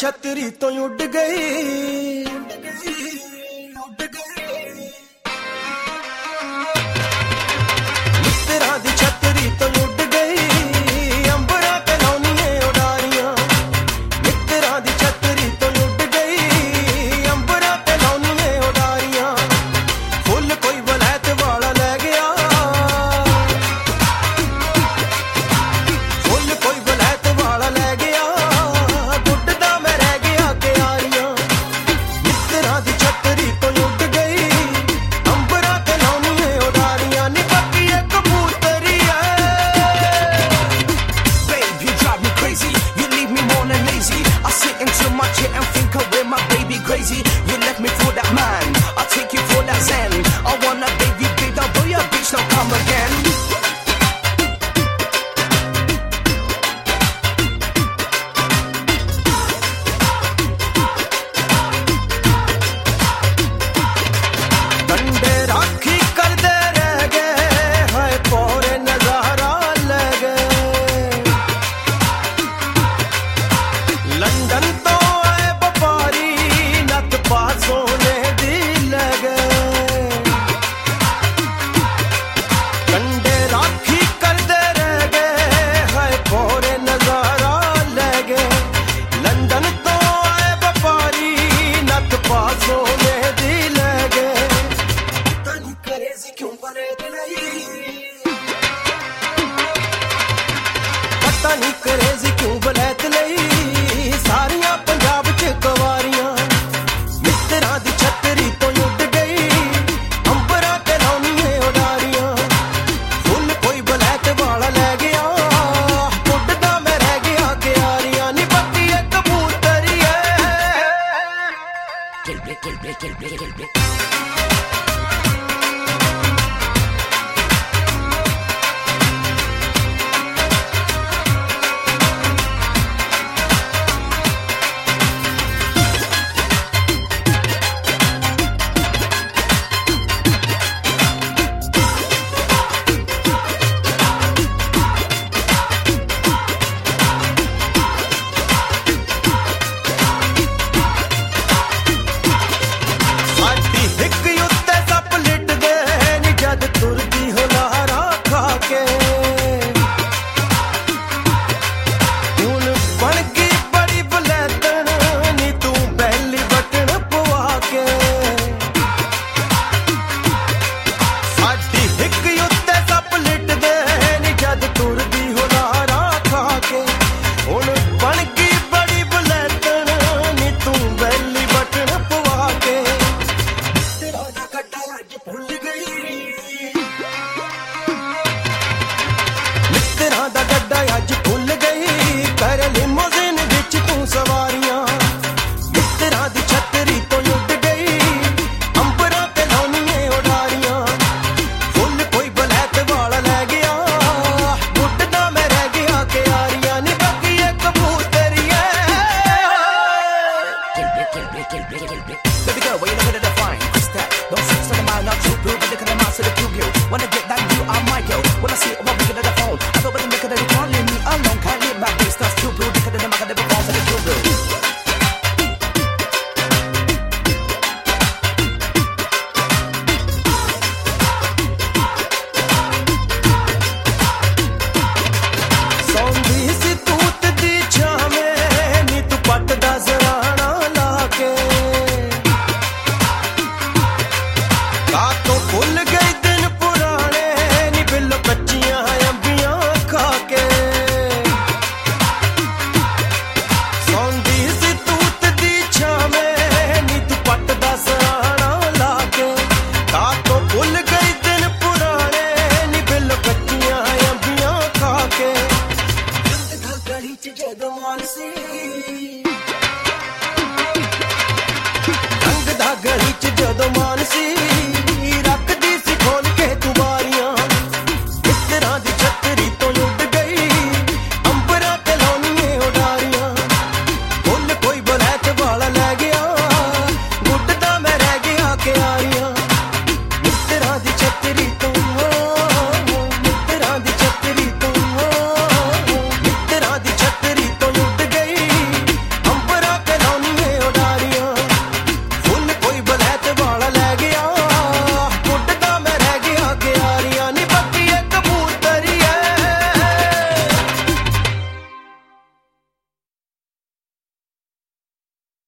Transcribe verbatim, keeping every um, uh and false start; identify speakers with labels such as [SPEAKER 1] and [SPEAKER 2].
[SPEAKER 1] छतरी तो उड़ गई, मित्तरां दी छतरी तो उड़ गई, अंबरां ते लाउणियां उडारियां। मित्तरां दी छतरी तो उड़ गई, अंबरां ते लाउणियां उडारियां। फुल कोई वलैत वाला लै गया, फुल कोई वलैत वाला लै गया, गुड्डदा मैं रह गया क्यारियां। मित्तरां दी छतरी तो उड़ गई, अंबरां ते लाउणियां उडारियां। नी बाकी एक कबूतरी है।
[SPEAKER 2] Babe, you drive me crazy. You leave me more than lazy. I sit into my chair and think of where my baby crazy. You left me for that man. I'll take you for that zen. I want a baby, babe. Don't do your bitch, don't come again.
[SPEAKER 1] कंडे राखी करदे रह गए, हाय पोरे नजारा ले गए। London तो आए व्यापारी, नत पा सोने दी ले गए। कंडे राखी करदे रह गए, हाय पोरे नजारा ले गए। लंदन तो आए व्यापारी, नत पा सोने दी ले गए। पता नहीं करेजी क्यों वलैत लई, पता नहीं करेजी क्यों वलैत लई। सारियां पंजाब च गवारियां, मित्तरां दी छतरी तो उड़ गई, अंबरां ते लाउणियां उडारियां। फुल कोई वलैत वाला लै गया, गुड्डदा मैं रह गया क्यारियां। नी बाकी एक कबूतरी है।
[SPEAKER 2] Kill it, kill it, kill it, kill it.
[SPEAKER 1] साडी हिक उत्ते सप लिटदे नी, जद तुरदी हो लारा खा के। हुण बन गई बड़ी वलैतन, नी तू बैली बटन पवा के। साडी हिक उत्ते सप लिटदे नी, जद तुरदी हो लारा खा के। हुण बन गई बड़ी वलैतन, नी तू बैली बटन पवा के। तेरा दा कट्टा अज भुल गई, मित्तरां दा गड्डा अज भुल गई। कर लिमोज़िन विच तू सवारियां, मित्तरां दी छतरी तो उड़ गई, अंबरां ते लाउणियां उडारियां। फुल कोई वलैत वाला लै गया, गुड्डदा मैं रह गया क्यारियां। नी बाकी एक कबूतरी है।
[SPEAKER 2] Kill it, kill it, kill it, kill it. Baby girl, what you looking at the fine? What's that? Don't say something about not true blue, but they come out to the cute girl. When I get that you are my girl. When I see it, I'm looking at the phone. I know what I'm looking at, you can't leave me alone. Can't leave my bitch, that's too blue. They could have never got the phone to the cute girl.
[SPEAKER 1] सौंधी सी तूत दी छावें, नी तू पट दा जराना ला के। का तो भुल गई दिन पुराने, नी बिल्लो कच्चियां अंबियां खा के। सौंधी सी तूत दी छावें, नी तू पट दा जराना ला के। का तो भुल गई दिन पुराने, नी बिल्लो कच्चियां अंबियां खा के। गली च जदों मानसी, रंग दा गली च जदों मानसी।